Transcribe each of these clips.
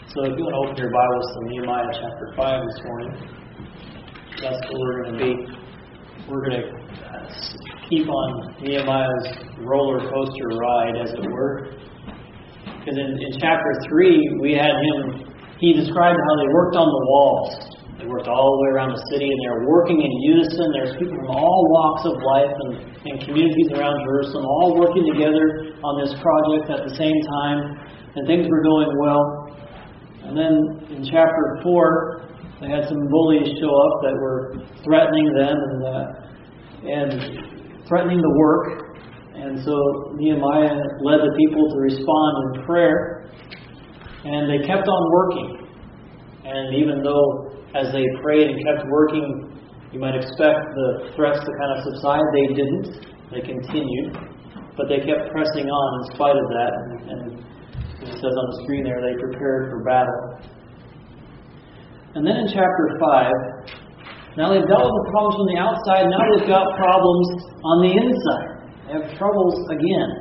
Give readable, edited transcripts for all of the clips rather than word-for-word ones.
So if you want to open your Bibles to Nehemiah chapter 5 this morning, that's where we're going to be. We're going to keep on Nehemiah's roller coaster ride, as it were. Because in chapter 3, we had him, he described how they worked on the walls. They worked all the way around the city, and they were working in unison. There's people from all walks of life and communities around Jerusalem all working together on this project at the same time, and things were going well. And then in chapter 4, they had some bullies show up that were threatening them and threatening the work. And so Nehemiah led the people to respond in prayer. And they kept on working. And even though as they prayed and kept working, you might expect the threats to kind of subside, they didn't. They continued. But they kept pressing on in spite of that. And it says on the screen there, they prepared for battle. And then in chapter 5, now they've dealt with the problems from the outside, now they've got problems on the inside. They have troubles again.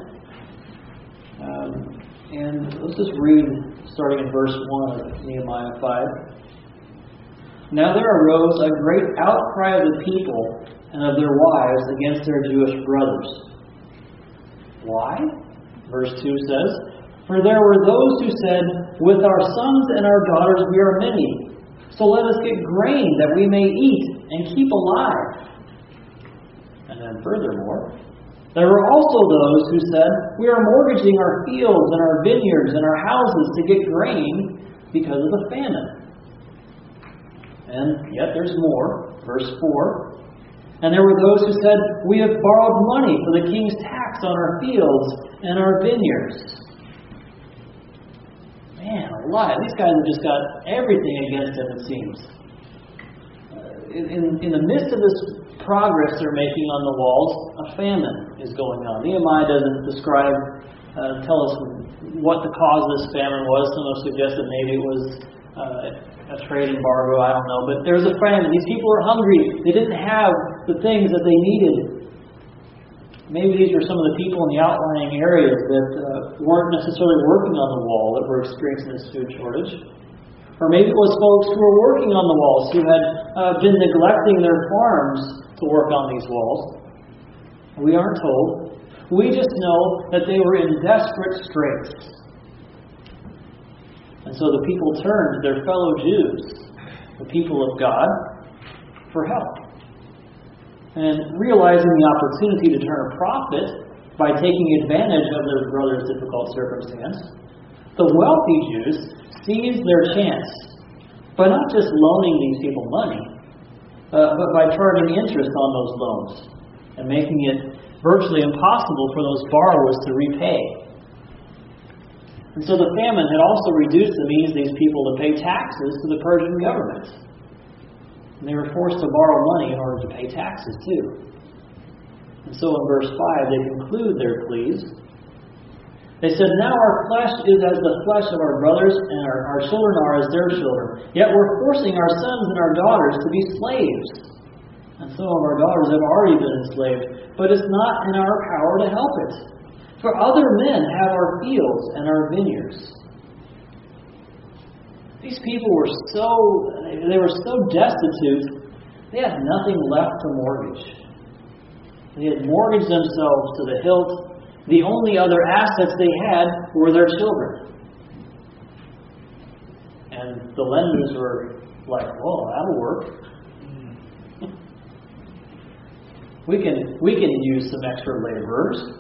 And let's just read, starting in verse 1 of Nehemiah 5. Now there arose a great outcry of the people and of their wives against their Jewish brothers. Why? Verse 2 says, For there were those who said, With our sons and our daughters we are many, so let us get grain that we may eat and keep alive. And then furthermore, there were also those who said, We are mortgaging our fields and our vineyards and our houses to get grain because of the famine. And yet there's more. Verse 4. And there were those who said, We have borrowed money for the king's tax on our fields and our vineyards. Man, alive. These guys have just got everything against them, it seems. In the midst of this progress they're making on the walls, a famine is going on. Nehemiah doesn't tell us what the cause of this famine was. Some have suggested maybe it was a trade embargo, I don't know. But there's a famine. These people are hungry. They didn't have the things that they needed. Maybe these were some of the people in the outlying areas that weren't necessarily working on the wall that were experiencing this food shortage. Or maybe it was folks who were working on the walls who had been neglecting their farms to work on these walls. We aren't told. We just know that they were in desperate straits. And so the people turned to their fellow Jews, the people of God, for help. And realizing the opportunity to turn a profit by taking advantage of their brother's difficult circumstance, the wealthy Jews seized their chance by not just loaning these people money, but by charging interest on those loans and making it virtually impossible for those borrowers to repay. And so the famine had also reduced the means of these people to pay taxes to the Persian government. And they were forced to borrow money in order to pay taxes too. And so in verse 5, they conclude their pleas. They said, Now our flesh is as the flesh of our brothers, and our children are as their children. Yet we're forcing our sons and our daughters to be slaves. And some of our daughters have already been enslaved. But it's not in our power to help it. For other men have our fields and our vineyards. These people were so destitute, they had nothing left to mortgage. They had mortgaged themselves to the hilt. The only other assets they had were their children. And the lenders were like, "Oh, that'll work. We can use some extra laborers."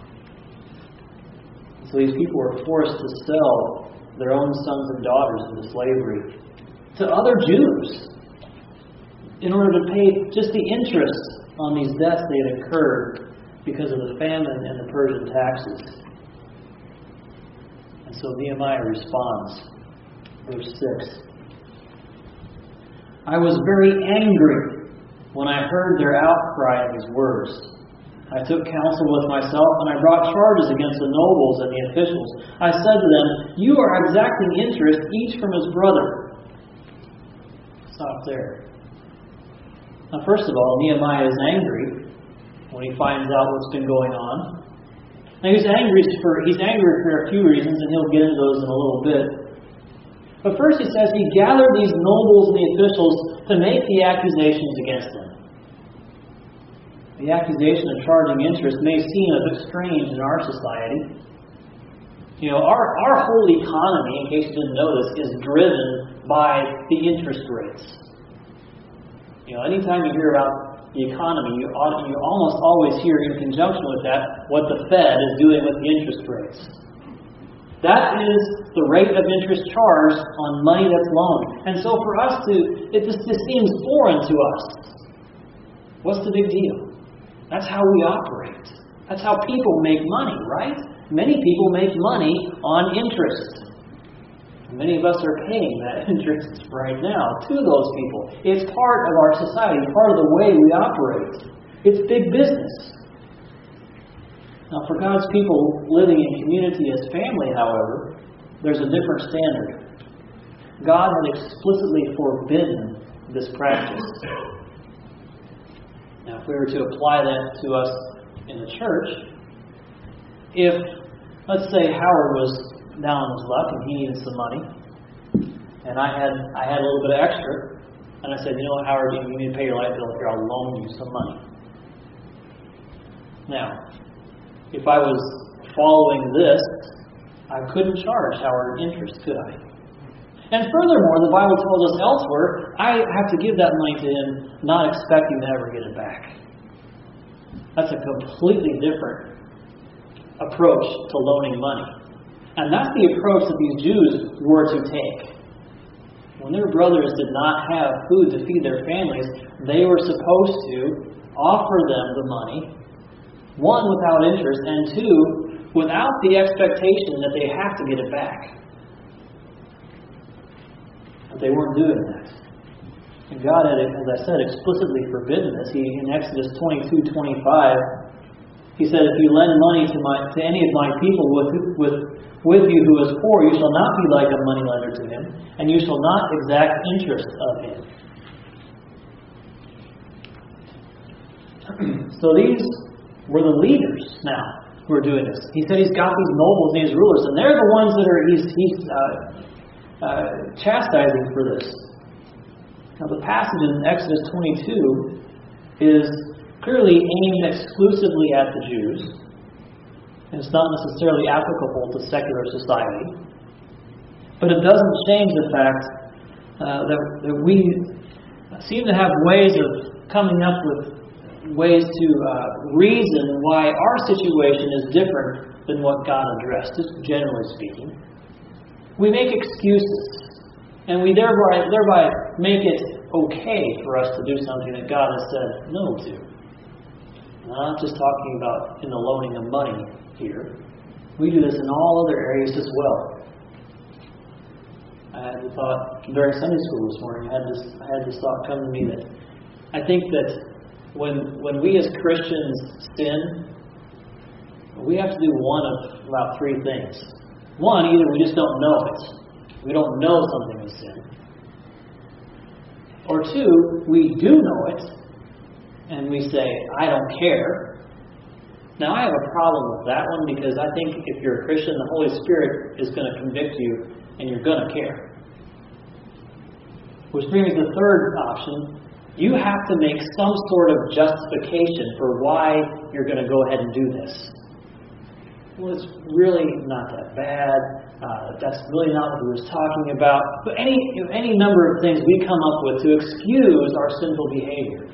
So these people were forced to sell their own sons and daughters into slavery to other Jews in order to pay just the interest on these debts they had incurred because of the famine and the Persian taxes. And so Nehemiah responds, verse 6. I was very angry when I heard their outcry and his words. I took counsel with myself, and I brought charges against the nobles and the officials. I said to them, You are exacting interest, each from his brother. Stop there. Now, first of all, Nehemiah is angry when he finds out what's been going on. Now, he's angry for a few reasons, and he'll get into those in a little bit. But first he says he gathered these nobles and the officials to make the accusations against him. The accusation of charging interest may seem a bit strange in our society. You know, our whole economy, in case you didn't know this, is driven by the interest rates. You know, anytime you hear about the economy, you almost always hear in conjunction with that what the Fed is doing with the interest rates. That is the rate of interest charged on money that's loaned. And so for us this seems foreign to us. What's the big deal? That's how we operate. That's how people make money, right? Many people make money on interest. Many of us are paying that interest right now to those people. It's part of our society, part of the way we operate. It's big business. Now, for God's people living in community as family, however, there's a different standard. God had explicitly forbidden this practice. Now, if we were to apply that to us in the church, if, let's say, Howard was down on his luck and he needed some money, and I had a little bit of extra, and I said, you know what, Howard, you need to pay your light bill here, I'll loan you some money. Now, if I was following this, I couldn't charge Howard interest, could I? And furthermore, the Bible tells us elsewhere, I have to give that money to him, not expecting to ever get it back. That's a completely different approach to loaning money. And that's the approach that these Jews were to take. When their brothers did not have food to feed their families, they were supposed to offer them the money, one, without interest, and two, without the expectation that they have to get it back. But they weren't doing that. And God had, as I said, explicitly forbidden this. In Exodus 22:25, He said, if you lend money to any of my people with you who is poor, you shall not be like a moneylender to him, and you shall not exact interest of him. So these were the leaders now who are doing this. He said he's got these nobles and these rulers, and they're the ones that he's chastising for this. Now the passage in Exodus 22 is clearly aimed exclusively at the Jews. And it's not necessarily applicable to secular society. But it doesn't change the fact that we seem to have ways of coming up with ways to reason why our situation is different than what God addressed, just generally speaking. We make excuses. And we thereby make it okay for us to do something that God has said no to. I'm not just talking about in the loaning of money here. We do this in all other areas as well. I had the thought during Sunday school this morning, I had this thought come to me that I think that when we as Christians sin, we have to do one of about three things. One, either we just don't know it. We don't know something is sin. Or two, we do know it, and we say, I don't care. Now, I have a problem with that one because I think if you're a Christian, the Holy Spirit is going to convict you, and you're going to care. Which brings the third option. You have to make some sort of justification for why you're going to go ahead and do this. Well, it's really not that bad. That's really not what he was talking about. But any number of things we come up with to excuse our sinful behavior.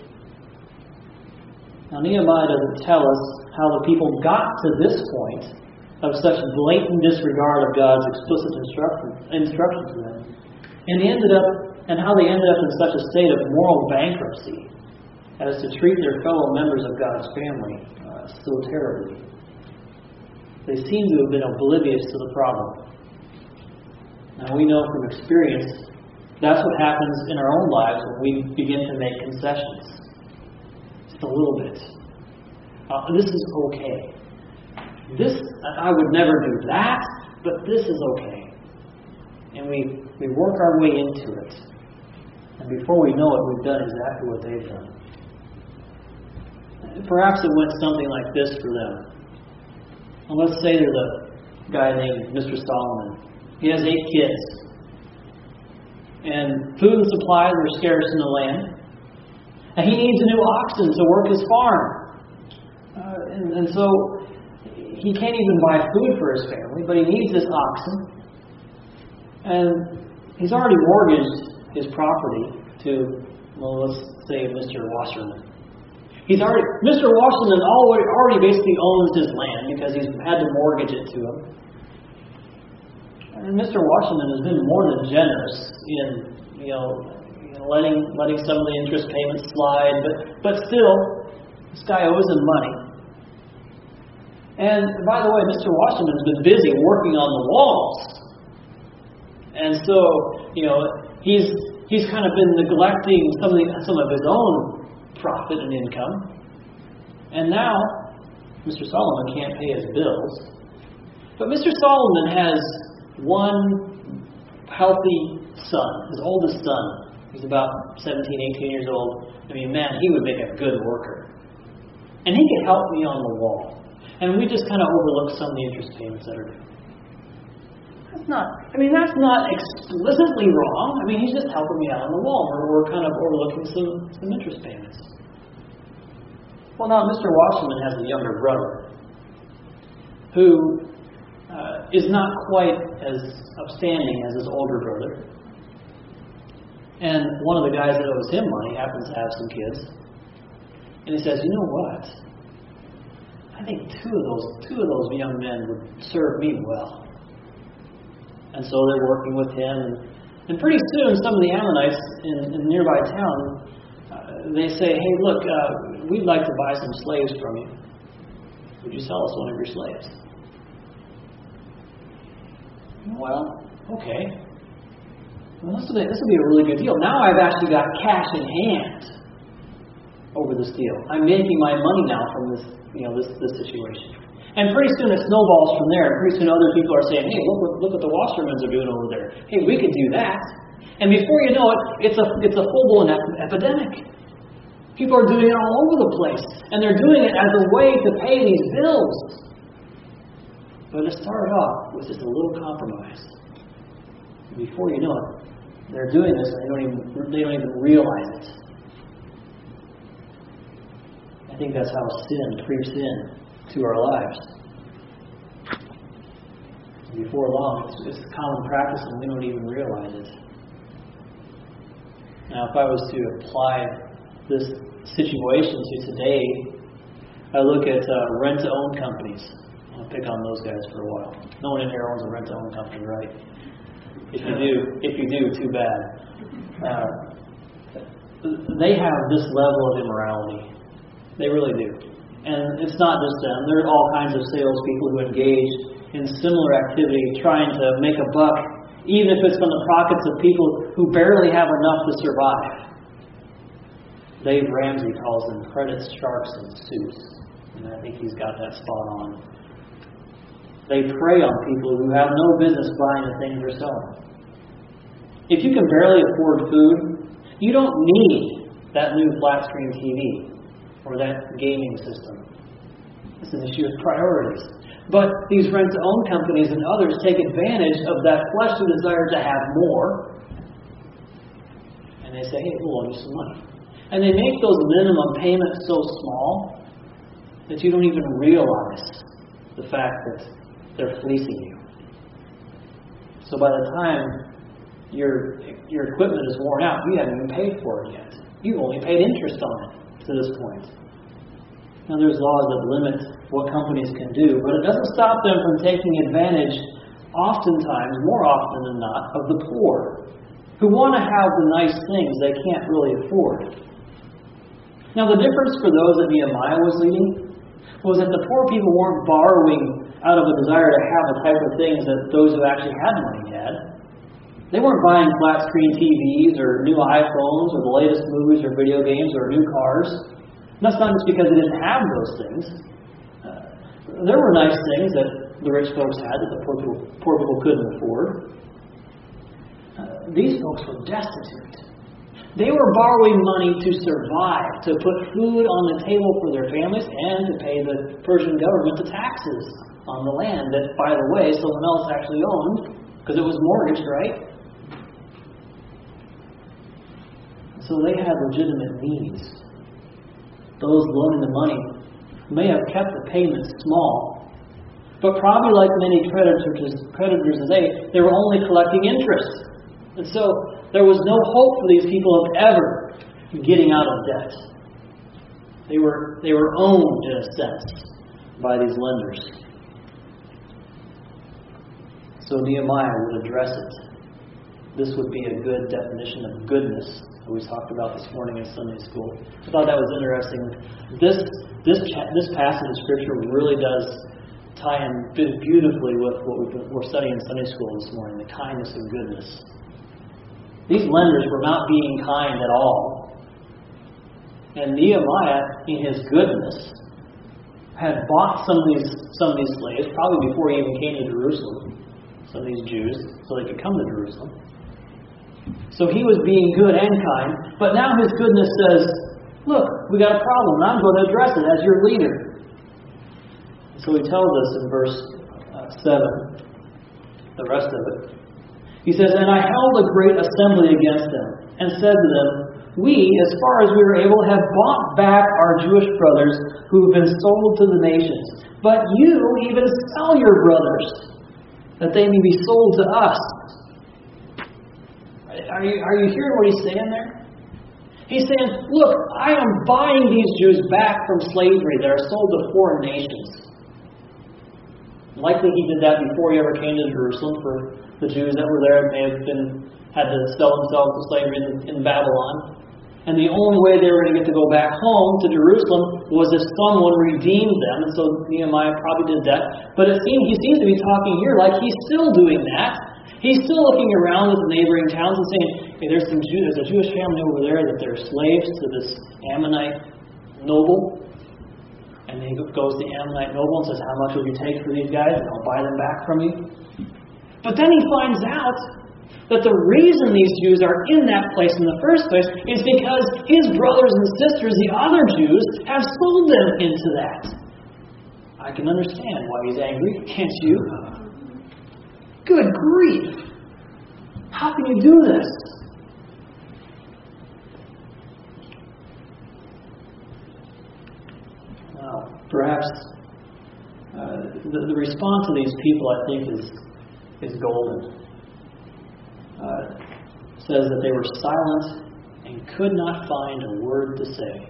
Now, Nehemiah doesn't tell us how the people got to this point of such blatant disregard of God's explicit instruction to them, and how they ended up in such a state of moral bankruptcy as to treat their fellow members of God's family so terribly. They seem to have been oblivious to the problem. Now, we know from experience that's what happens in our own lives when we begin to make concessions. Just a little bit. This is okay. I would never do that, but this is okay. And we work our way into it. And before we know it, we've done exactly what they've done. Perhaps it went something like this for them. Well, let's say there's a guy named Mr. Solomon. He has 8 kids. And food and supplies are scarce in the land. And he needs a new oxen to work his farm. And so he can't even buy food for his family, but he needs this oxen. And he's already mortgaged his property to, well, let's say Mr. Wasserman. Mr. Wasserman already basically owns his land because he's had to mortgage it to him. And Mr. Wasserman has been more than generous in, letting some of the interest payments slide, but still, this guy owes him money. And by the way, Mr. Wasserman's been busy working on the walls. And so, he's kind of been neglecting some of his own profit and income. And now, Mr. Solomon can't pay his bills. But Mr. Solomon has one healthy son, his oldest son. He's about 17, 18 years old. I mean, man, he would make a good worker. And he could help me on the wall. And we just kind of overlook some of the interest payments that are due. That's not explicitly wrong. I mean, he's just helping me out on the wall. We're kind of overlooking some interest payments. Well, now Mr. Wasserman has a younger brother who is not quite as upstanding as his older brother. And one of the guys that owes him money happens to have some kids. And he says, you know what? I think two of those young men would serve me well. And so they're working with him. And pretty soon, some of the Ammonites in the nearby town, they say, hey, look, we'd like to buy some slaves from you. Would you sell us one of your slaves? Well, okay. Well, this will be a really good deal. Now I've actually got cash in hand over this deal. I'm making my money now from this situation. And pretty soon it snowballs from there. Pretty soon other people are saying, hey, look what the Wassermans are doing over there. Hey, we could do that. And before you know it, it's a full-blown epidemic. People are doing it all over the place. And they're doing it as a way to pay these bills. But it started off with just a little compromise. Before you know it, they're doing this and they don't even realize it. I think that's how sin creeps in to our lives. Before long, it's common practice and we don't even realize it. Now, if I was to apply this situation to today, I look at rent-to-own companies. I'll pick on those guys for a while. No one in here owns a rent-to-own company, right? If you do, too bad. They have this level of immorality. They really do. And it's not just them. There are all kinds of salespeople who engage in similar activity, trying to make a buck, even if it's from the pockets of people who barely have enough to survive. Dave Ramsey calls them credit sharks in suits. And I think he's got that spot on. They prey on people who have no business buying the things they're selling. If you can barely afford food, you don't need that new flat screen TV or that gaming system. It's an issue of priorities. But these rent-to-own companies and others take advantage of that fleshly desire to have more. And they say, hey, we'll loan you some money. And they make those minimum payments so small that you don't even realize the fact that they're fleecing you. So by the time your equipment is worn out, you haven't even paid for it yet. You've only paid interest on it to this point. Now there's laws that limit what companies can do, but it doesn't stop them from taking advantage, oftentimes, more often than not, of the poor, who want to have the nice things they can't really afford. Now the difference for those that Nehemiah was leading was that the poor people weren't borrowing out of a desire to have the type of things that those who actually had money had. They weren't buying flat screen TVs or new iPhones or the latest movies or video games or new cars. And that's not just because they didn't have those things. There were nice things that the rich folks had that the poor people couldn't afford. These folks were destitute. They were borrowing money to survive, to put food on the table for their families, and to pay the Persian government the taxes on the land that, by the way, someone else actually owned, because it was mortgaged, right? So they had legitimate needs. Those loaning the money may have kept the payments small, but probably like many creditors today, they were only collecting interest. And so there was no hope for these people of ever getting out of debt. They were owned, in a sense, by these lenders. So Nehemiah would address it. This would be a good definition of goodness that we talked about this morning in Sunday school. I thought that was interesting. This passage of Scripture really does tie in beautifully with what we're studying in Sunday school this morning, the kindness and goodness. These lenders were not being kind at all. And Nehemiah, in his goodness, had bought some of these slaves, probably before he even came to Jerusalem, some of these Jews, so they could come to Jerusalem. So he was being good and kind, but now his goodness says, look, we got a problem, and I'm going to address it as your leader. So he tells us in verse 7, the rest of it. He says, and I held a great assembly against them, and said to them, we, as far as we were able, have bought back our Jewish brothers who have been sold to the nations. But you even sell your brothers, that they may be sold to us. Are you hearing what he's saying there? He's saying, look, I am buying these Jews back from slavery that are sold to foreign nations. Likely he did that before he ever came to Jerusalem. For the Jews that were there, may have had to sell themselves to slavery in Babylon. And the only way they were going to get to go back home to Jerusalem was if someone redeemed them. And so Nehemiah probably did that. But he seems to be talking here like he's still doing that. He's still looking around at the neighboring towns and saying, hey, there's a Jewish family over there that they're slaves to this Ammonite noble. And he goes to the Ammonite noble and says, how much will you take for these guys? And I'll buy them back from you. But then he finds out that the reason these Jews are in that place in the first place is because his brothers and sisters, the other Jews, have sold them into that. I can understand why he's angry, can't you? Good grief! How can you do this? Well, perhaps the response of these people, I think, is golden. Says that they were silent and could not find a word to say.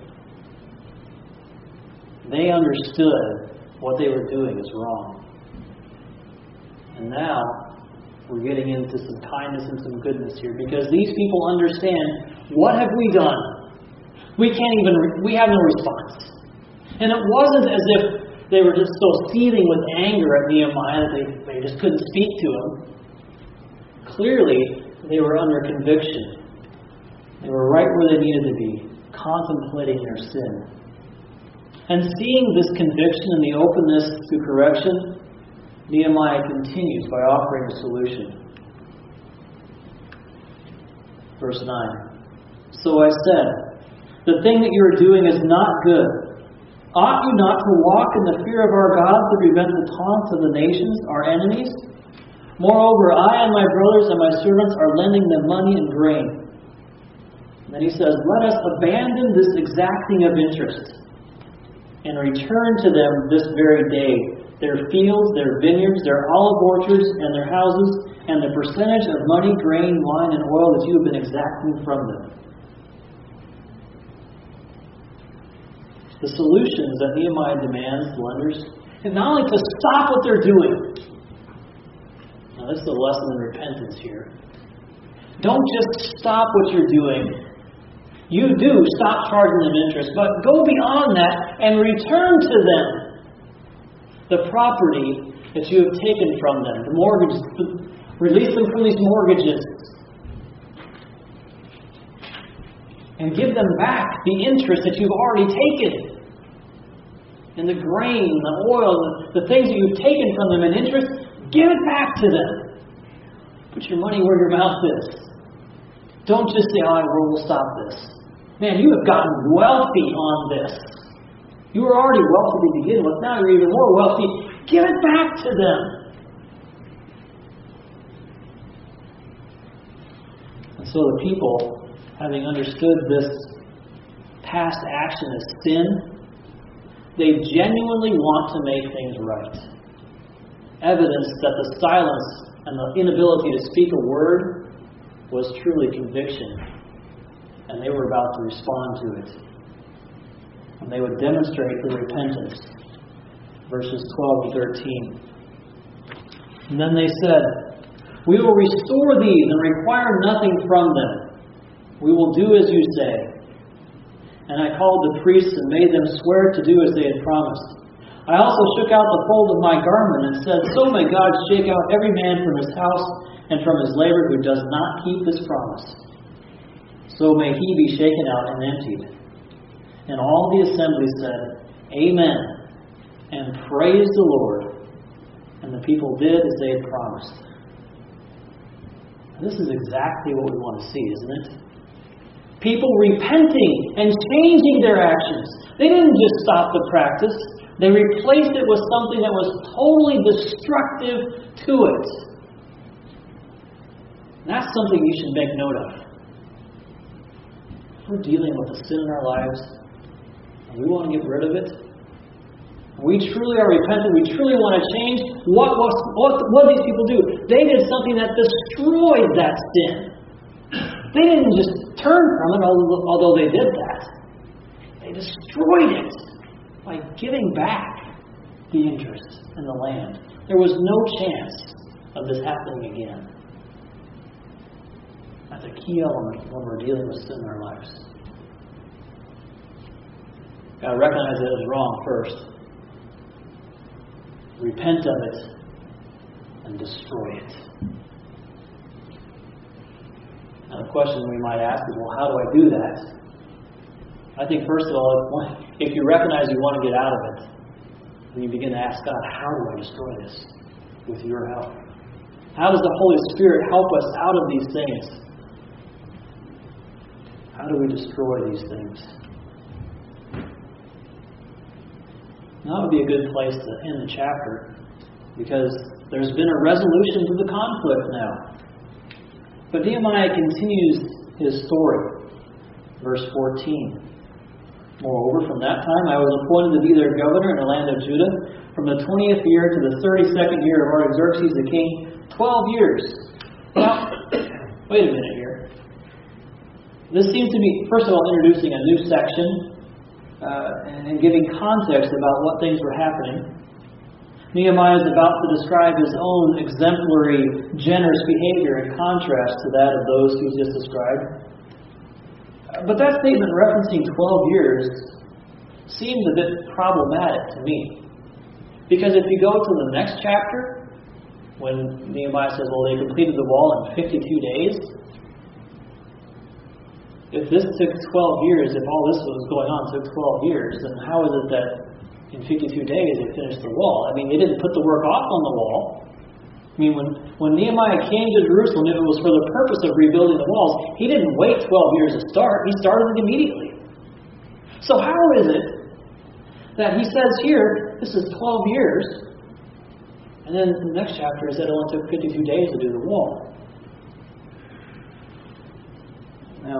They understood what they were doing is wrong. And now we're getting into some kindness and some goodness here, because these people understand, what have we done? We have no response. And it wasn't as if they were just so seething with anger at Nehemiah that they just couldn't speak to him. Clearly, they were under conviction. They were right where they needed to be, contemplating their sin. And seeing this conviction and the openness to correction, Nehemiah continues by offering a solution. Verse 9. So I said, the thing that you are doing is not good. Ought you not to walk in the fear of our God to prevent the taunts of the nations, our enemies? Moreover, I and my brothers and my servants are lending them money and grain. And then he says, let us abandon this exacting of interest and return to them this very day their fields, their vineyards, their olive orchards, and their houses, and the percentage of money, grain, wine, and oil that you have been exacting from them. The solutions that Nehemiah demands, the lenders, is not only to stop what they're doing. Now, this is a lesson in repentance here. Don't just stop what you're doing. You do stop charging them interest, but go beyond that and return to them the property that you have taken from them, the mortgages. Release them from these mortgages and give them back the interest that you've already taken. And the grain, the oil, the things that you've taken from them in interest, give it back to them. Put your money where your mouth is. Don't just say, we'll stop this. Man, you have gotten wealthy on this. You were already wealthy to begin with. Now you're even more wealthy. Give it back to them. And so the people having understood this past action as sin, they genuinely want to make things right. Evidence that the silence and the inability to speak a word was truly conviction, and they were about to respond to it. And they would demonstrate their repentance. Verses 12 and 13. And then they said, "We will restore these and require nothing from them. We will do as you say." And I called the priests and made them swear to do as they had promised. I also shook out the fold of my garment and said, "So may God shake out every man from his house and from his labor who does not keep this promise. So may he be shaken out and emptied." And all the assembly said, "Amen," and praised the Lord. And the people did as they had promised. And this is exactly what we want to see, isn't it? People repenting and changing their actions. They didn't just stop the practice. They replaced it with something that was totally destructive to it. And that's something you should make note of. If we're dealing with a sin in our lives, and we want to get rid of it, we truly are repentant, we truly want to change, what did these people do? They did something that destroyed that sin. They didn't just turn from it, although they did that. They destroyed it by giving back the interest in the land. There was no chance of this happening again. That's a key element when we're dealing with sin in our lives. You've got to recognize it as wrong first. Repent of it and destroy it. Now the question we might ask is, well, how do I do that? I think first of all, if you recognize you want to get out of it, then you begin to ask God, how do I destroy this with your help? How does the Holy Spirit help us out of these things? How do we destroy these things? Now, that would be a good place to end the chapter, because there's been a resolution to the conflict now. But Nehemiah continues his story. Verse 14. "Moreover, from that time I was appointed to be their governor in the land of Judah, from the 20th year to the 32nd year of Artaxerxes the king, 12 years. Now, wait a minute here. This seems to be, first of all, introducing a new section and giving context about what things were happening. Nehemiah is about to describe his own exemplary, generous behavior in contrast to that of those he's just described. But that statement referencing 12 years seems a bit problematic to me. Because if you go to the next chapter, when Nehemiah says, well, they completed the wall in 52 days. If this took 12 years, if all this was going on took 12 years, then how is it that in 52 days they finished the wall? I mean, they didn't put the work off on the wall. I mean, when Nehemiah came to Jerusalem, if it was for the purpose of rebuilding the walls, he didn't wait 12 years to start. He started it immediately. So how is it that he says here, this is 12 years, and then in the next chapter he said it only took 52 days to do the wall? Now,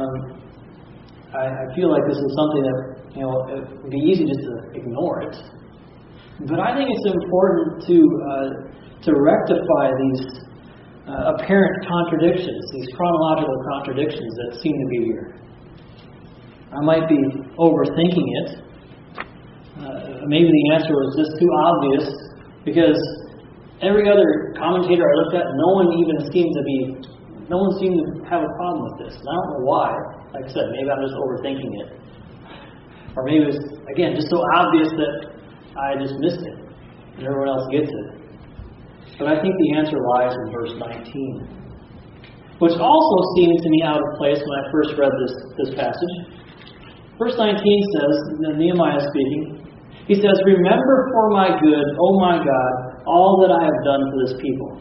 I feel like this is something that, it would be easy just to ignore it. But I think it's important to rectify these apparent contradictions, these chronological contradictions that seem to be here. I might be overthinking it. Maybe the answer was just too obvious, because every other commentator I looked at, no one seemed to have a problem with this. And I don't know why. Like I said, maybe I'm just overthinking it. Or maybe it was, again, just so obvious that I just missed it and everyone else gets it. But I think the answer lies in verse 19, which also seemed to me out of place when I first read this passage. Verse 19 says, Nehemiah speaking, he says, "Remember for my good, O my God, all that I have done for this people."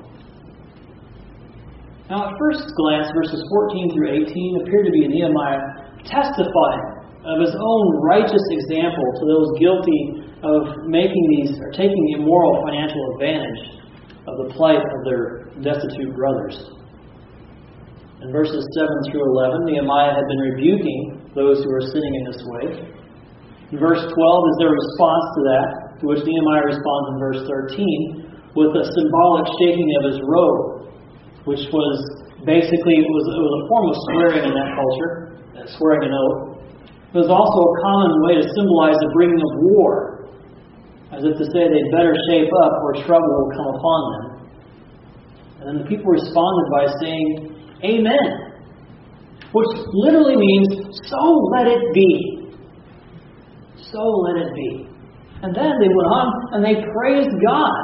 Now, at first glance, verses 14 through 18 appear to be Nehemiah testifying of his own righteous example to those guilty of taking the immoral financial advantage of the plight of their destitute brothers. In verses 7 through 11, Nehemiah had been rebuking those who were sinning in this way. In verse 12 is their response to that, to which Nehemiah responds in verse 13 with a symbolic shaking of his robe, which was basically, it was a form of swearing in that culture, swearing an oath. It was also a common way to symbolize the bringing of war, as if to say they'd better shape up or trouble will come upon them. And then the people responded by saying, Amen, which literally means, so let it be. So let it be. And then they went on and they praised God.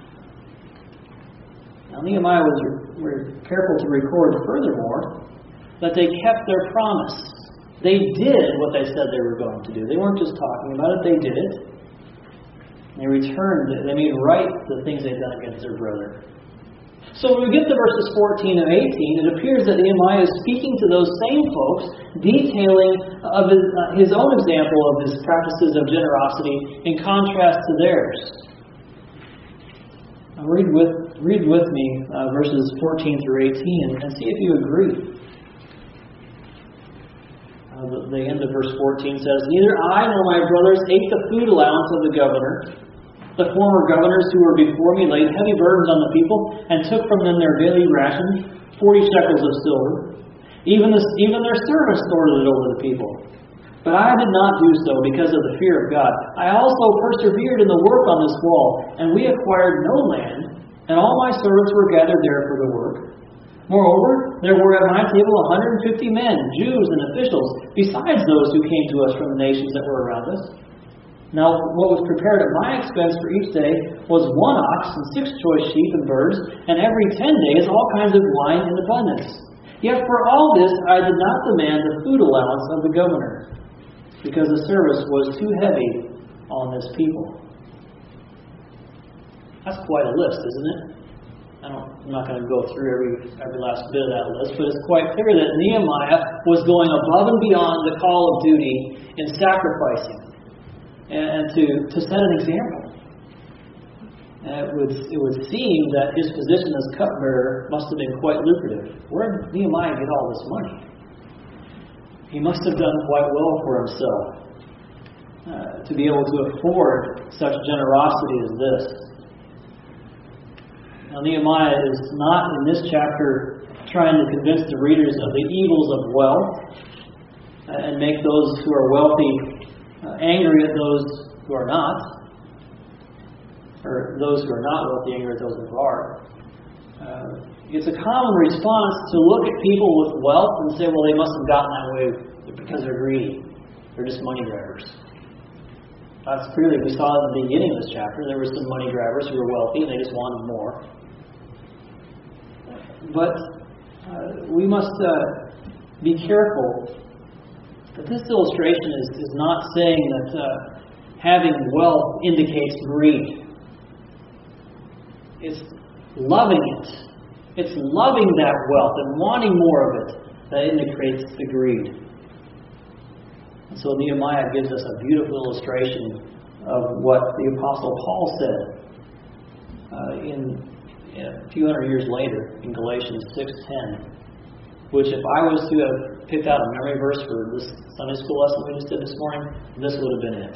Now Nehemiah was careful to record furthermore that they kept their promise. They did what they said they were going to do. They weren't just talking about it, they did it. They returned, they made right the things they'd done against their brother. So when we get to verses 14 and 18, it appears that Nehemiah is speaking to those same folks, detailing of his own example of his practices of generosity in contrast to theirs. Now read with me verses 14 through 18 and see if you agree. The end of verse 14 says, Neither I nor my brothers ate the food allowance of the governor. The former governors who were before me laid heavy burdens on the people and took from them their daily ration, 40 shekels of silver. Even their servants lorded it over the people. But I did not do so because of the fear of God. I also persevered in the work on this wall, and we acquired no land, and all my servants were gathered there for the work. Moreover, there were at my table 150 men, Jews and officials, besides those who came to us from the nations that were around us. Now, what was prepared at my expense for each day was 1 ox and 6 choice sheep and birds, and every 10 days all kinds of wine in abundance. Yet for all this I did not demand the food allowance of the governor, because the service was too heavy on this people. That's quite a list, isn't it? I'm not going to go through every last bit of that list, but it's quite clear that Nehemiah was going above and beyond the call of duty in sacrificing and to set an example. And it would seem that his position as cupbearer must have been quite lucrative. Where did Nehemiah get all this money? He must have done quite well for himself to be able to afford such generosity as this. Now, Nehemiah is not in this chapter trying to convince the readers of the evils of wealth and make those who are wealthy angry at those who are not, or those who are not wealthy angry at those who are. It's a common response to look at people with wealth and say, well, they must have gotten that way because they're greedy. They're just money grabbers. That's clearly, we saw at the beginning of this chapter, there were some money grabbers who were wealthy and they just wanted more. But we must be careful that this illustration is not saying that having wealth indicates greed. It's loving it. It's loving that wealth and wanting more of it that indicates the greed. And so Nehemiah gives us a beautiful illustration of what the Apostle Paul said a few hundred years later in Galatians 6:10, which if I was to have picked out a memory verse for this Sunday school lesson we just did this morning, this would have been it.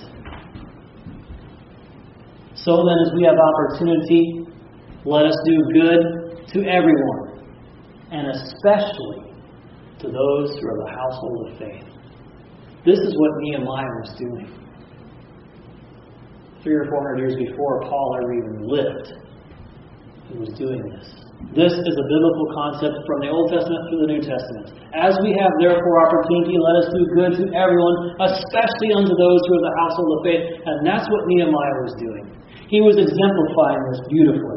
So then, as we have opportunity, let us do good to everyone, and especially to those who are the household of faith. This is what Nehemiah was doing. 300 or 400 years before Paul ever even lived, he was doing this. This is a biblical concept from the Old Testament to the New Testament. As we have therefore opportunity, let us do good to everyone, especially unto those who are the household of faith. And that's what Nehemiah was doing. He was exemplifying this beautifully.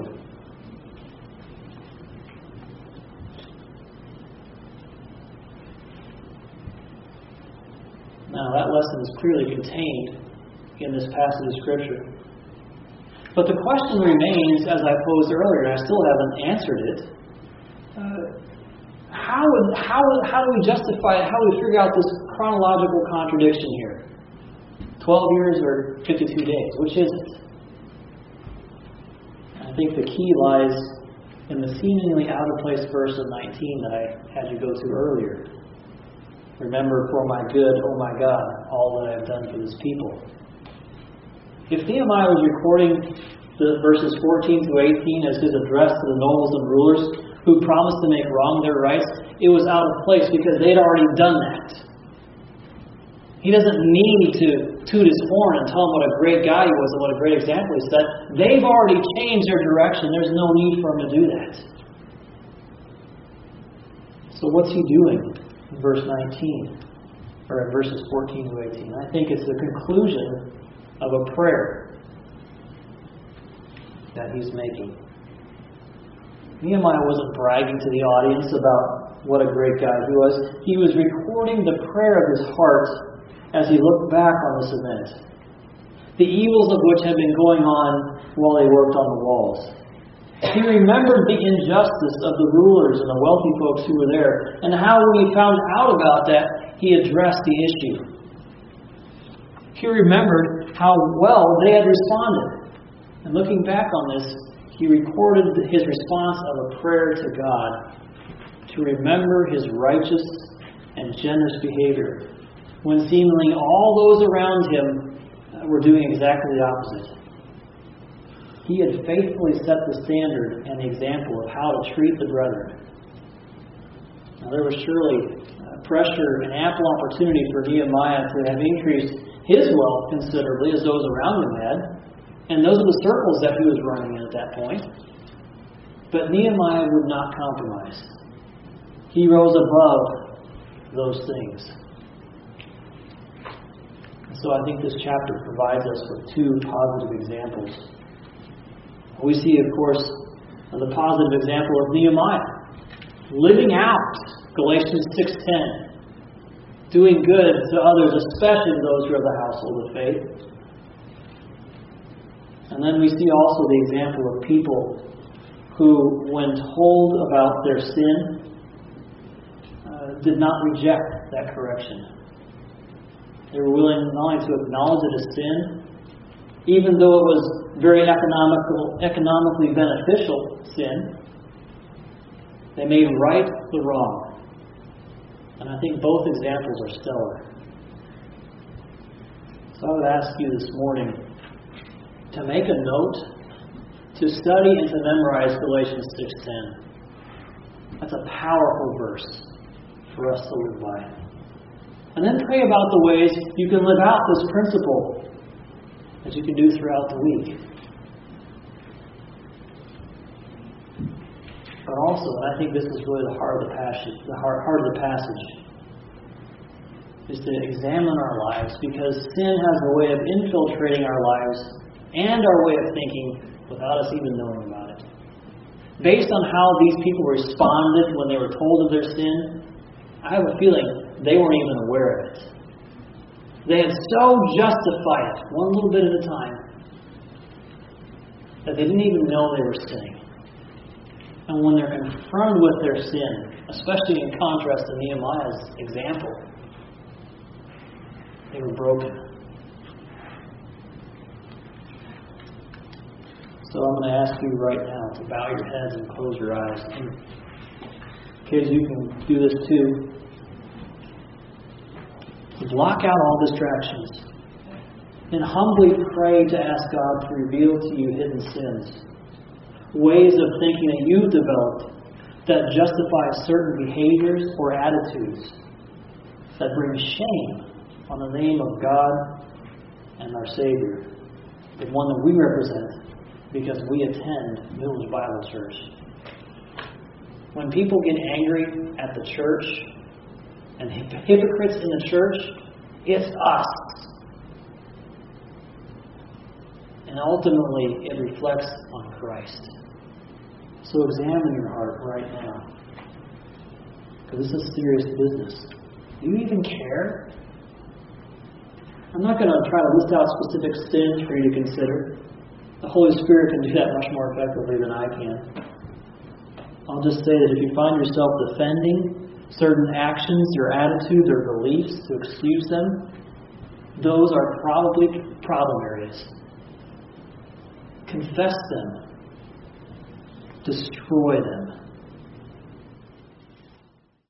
Now, that lesson is clearly contained in this passage of Scripture. But the question remains, as I posed earlier, and I still haven't answered it, how do we justify it? How do we figure out this chronological contradiction here? 12 years or 52 days? Which is it? I think the key lies in the seemingly out-of-place verse of 19 that I had you go to earlier. Remember for my good, oh my God, all that I have done for this people. If Nehemiah was recording the verses 14 to 18 as his address to the nobles and rulers who promised to make wrong their rights, it was out of place because they'd already done that. He doesn't need to toot his horn and tell them what a great guy he was and what a great example he set. They've already changed their direction. There's no need for him to do that. So what's he doing in verse 19? Or in verses 14 to 18? I think it's the conclusion of a prayer that he's making. Nehemiah wasn't bragging to the audience about what a great guy he was. He was recording the prayer of his heart as he looked back on this event, the evils of which had been going on while they worked on the walls. He remembered the injustice of the rulers and the wealthy folks who were there, and how when he found out about that, he addressed the issue. He remembered how well they had responded. And looking back on this, he recorded his response of a prayer to God to remember his righteous and generous behavior, when seemingly all those around him were doing exactly the opposite. He had faithfully set the standard and the example of how to treat the brethren. Now, there was surely pressure and ample opportunity for Nehemiah to have increased his wealth considerably as those around him had, and those are the circles that he was running in at that point. But Nehemiah would not compromise. He rose above those things. So I think this chapter provides us with two positive examples. We see, of course, the positive example of Nehemiah, living out Galatians 6:10, doing good to others, especially those who are of the household of faith. And then we see also the example of people who, when told about their sin, did not reject that correction. They were willing not only to acknowledge it as sin, even though it was very economically beneficial sin. They made right the wrong. And I think both examples are stellar. So I would ask you this morning to make a note, to study and to memorize Galatians 6:10. That's a powerful verse for us to live by. And then pray about the ways you can live out this principle that you can do throughout the week. But also, and I think this is really the heart of the passage, is to examine our lives, because sin has a way of infiltrating our lives and our way of thinking without us even knowing about it. Based on how these people responded when they were told of their sin, I have a feeling they weren't even aware of it. They had so justified it, one little bit at a time, that they didn't even know they were sinning. And when they're confronted with their sin, especially in contrast to Nehemiah's example, they were broken. So I'm going to ask you right now to bow your heads and close your eyes. And kids, you can do this too. Block out all distractions and humbly pray to ask God to reveal to you hidden sins, ways of thinking that you've developed that justify certain behaviors or attitudes that bring shame on the name of God and our Savior, the one that we represent because we attend Village Bible Church. When people get angry at the church and hypocrites in the church, it's us. And ultimately, it reflects on Christ. So examine your heart right now, because this is serious business. Do you even care? I'm not going to try to list out specific sins for you to consider. The Holy Spirit can do that much more effectively than I can. I'll just say that if you find yourself defending certain actions or attitudes or beliefs to excuse them, those are probably problem areas. Confess them. destroy them.